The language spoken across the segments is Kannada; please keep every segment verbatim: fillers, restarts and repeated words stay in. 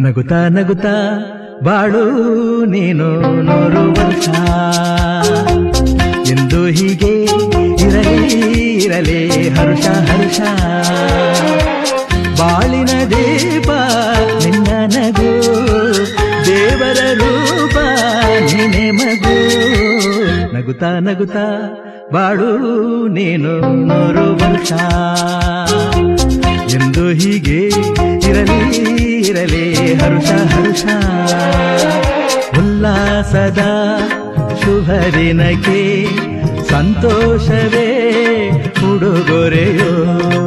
ನಗುತ್ತಾ ನಗುತ್ತಾ ಬಾಳು ನೀನು ನೂರು ವರ್ಷ ಎಂದು ಹೀಗೆ ಇರಲಿ ಇರಲಿ ಹರುಷ ಹರುಷ ಬಾಳಿನ ದೀಪ ನಿನ್ನ ನಗು ದೇವರ ರೂಪ ನೀನೆ ಮಗು ನಗುತ್ತಾ ನಗುತ್ತಾ ಬಾಳು ನೀನು ನೂರು ವರ್ಷ ಎಂದು ಹೀಗೆ ಇರಲಿ ಇರಲಿ ಹರುಷ ಹರುಷ ಉಲ್ಲಾಸದ ಶುಭ ದಿನಕ್ಕೆ ಸಂತೋಷವೇ ಉಡುಗೊರೆಯೋ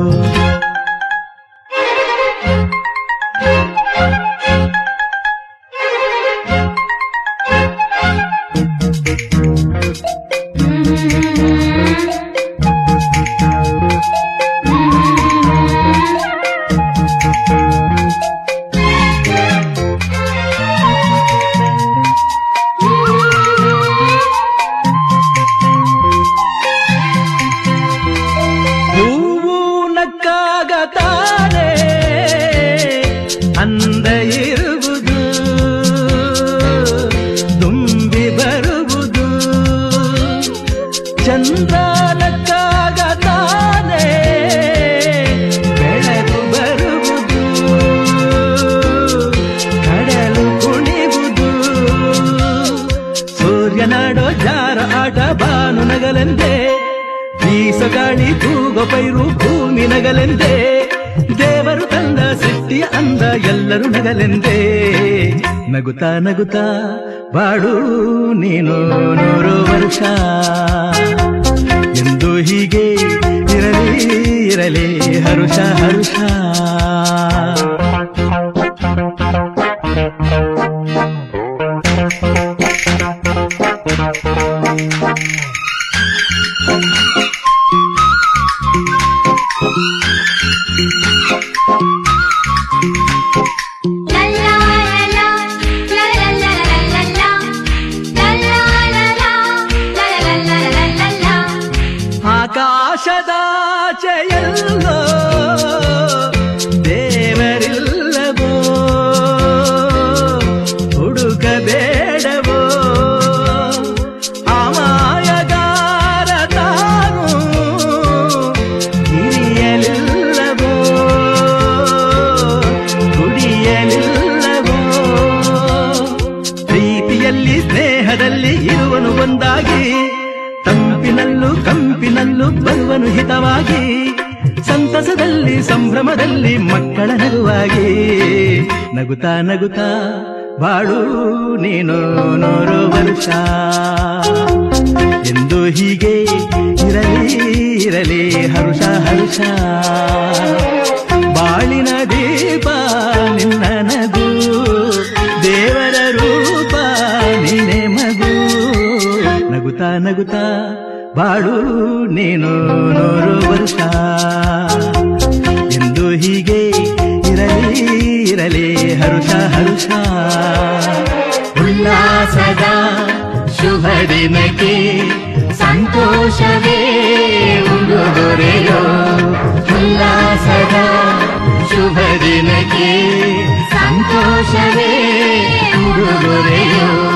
ಅಂದ ಇರುವುದು ತುಂಬಿ ಬರುವುದು ಚಂದ್ರನಕ್ಕಾಗ ತಾನೇ ಬೆಳಕು ಬರುವುದು ಕಡಲು ಕುಣಿವುದು ಸೂರ್ಯನಾಡೋ ಜಾರ ಆಟ ಬಾನು ನಗಲೆಂದೇ ಬೀಸೋ ಗಾಳಿ ತೂಗೋ ಪೈರು ಭೂಮಿ ನಗಲೆಂದೇ ದೇವರು ತಂದ ಸೃಷ್ಟಿಯ ಅಂದ ಎಲ್ಲರೂ ನಗಲೆಂದೇ ನಗುತ್ತಾ ನಗುತ್ತಾ ಬಾಳು ನೀನು ನೂರು ವರ್ಷ ಎಂದು ಹೀಗೆ ಇರಲಿ ಇರಲಿ ಹರುಷ ಹರುಷ ಆಕಾಶದಾಚೆಯಲ್ಲೋ ದೇವರಿಲ್ಲವೋ ಹುಡುಕಬೇಡವೋ ಅಮಾಯಗಾರ ತಾನು ಹಿರಿಯಲಿಲ್ಲವೋ ಕುಡಿಯಲಿಲ್ಲವೋ ಪ್ರೀತಿಯಲ್ಲಿ ಸ್ನೇಹದಲ್ಲಿ ಇರುವನು ಒಂದಾಗಿ ತಂಪಿನಲ್ಲೂ ಕಂಪಿನಲ್ಲೂ ಬರುವನು ಹಿತವಾಗಿ ಸಂತಸದಲ್ಲಿ ಸಂಭ್ರಮದಲ್ಲಿ ಮಕ್ಕಳ ನಗುವಾಗಿ ನಗುತ್ತಾ ನಗುತ್ತಾ ಬಾಳು ನೀನು ನೂರು ವರ್ಷ ಎಂದು ಹೀಗೆ ಇರಲಿ ಇರಲಿ ಹರುಷ ಹರುಷ ಬಾಳಿನ ದೀಪ ನಿನ್ನ ನಗು ದೇವರ ರೂಪ ನೀನೆ ಮಗು ನಗುತ್ತಾ ನಗುತ್ತಾ ಬಾಳು ನೀನು ನೂರು ವರ್ಷ ಎಂದು ಹೀಗೆ ಇರಲಿ ಇರಲಿ ಹರುಷ ಹರುಷ ಉಲ್ಲಾಸದ ಶುಭ ದಿನಕ್ಕೆ ಸಂತೋಷವೇ ಉಡುಗೊರೆಯೋ ಉಲ್ಲಾಸದ ಶುಭ ದಿನಕ್ಕೆ ಸಂತೋಷವೇ ಉಡುಗೊರೆಯೋ